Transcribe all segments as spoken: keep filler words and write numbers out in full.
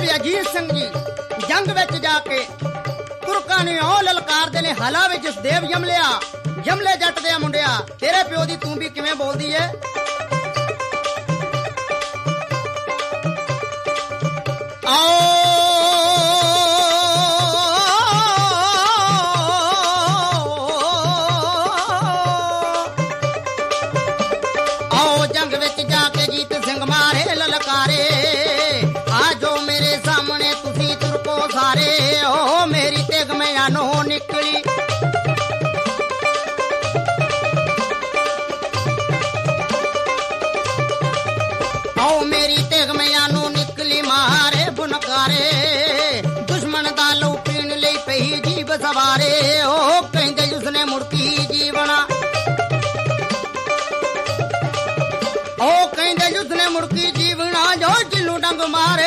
महाराज अजीत सिंह जी जंग विच जाके तुरकां ने ओ ललकारदे ने हला विच जसदेव जमलिया जमले जट दे मुंडिया तेरे प्यो दी तू भी किवें बोलदी है आओ निकली आओ मेरी तेग मैनू निकली मारे बुनकारे दुश्मन दा लहू पीण लई पई जीव सवारे ओ कहंदे उसने मुड़की जीवना ओ कहंदे उसने मुड़की जीवना जो जिन्नू डंग मारे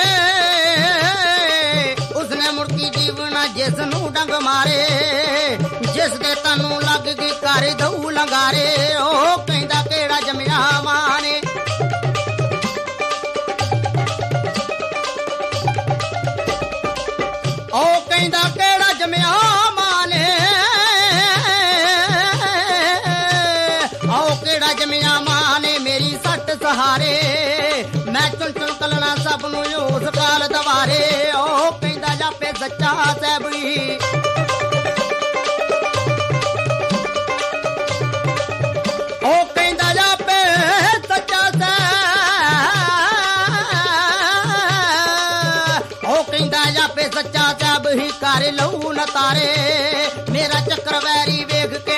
उसने मुड़की जीवना जिसनू डंग मारे जिस दे तनू लग गई कर दऊ लंगारे ओ कहंदा केड़ा जमिया माने ओ कहंदा केड़ा जमिया माने ओ केड़ा जमिया माने मेरी सट सहारे मैं चुन चुन कलना सब नू उस काल दवारे ओ कहंदा जापे सच्चा सैबी ओ कहंदा जापे सच्चा सै ओ कहंदा जापे सच्चा सैब ही कर लहू न तारे मेरा चक्कर वैरी वेख के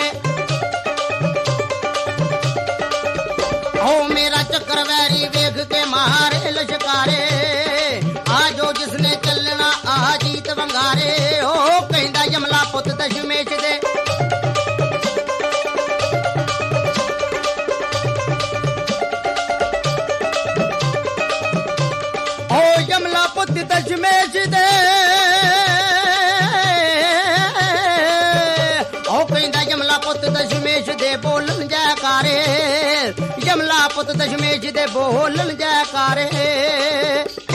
ओ मेरा चक्कर वैरी वेख के मारे लश्कारे आजो जिसने चलना आ जीत वंगारे ओ कहंदा यमला पुत दशमेश दे ओ यमला पुत दशमेश दे ओ कहंदा यमला पुत दशमेश दे बोलन जयकारे यमला पुत दशमेश दे बोलन जयकारे।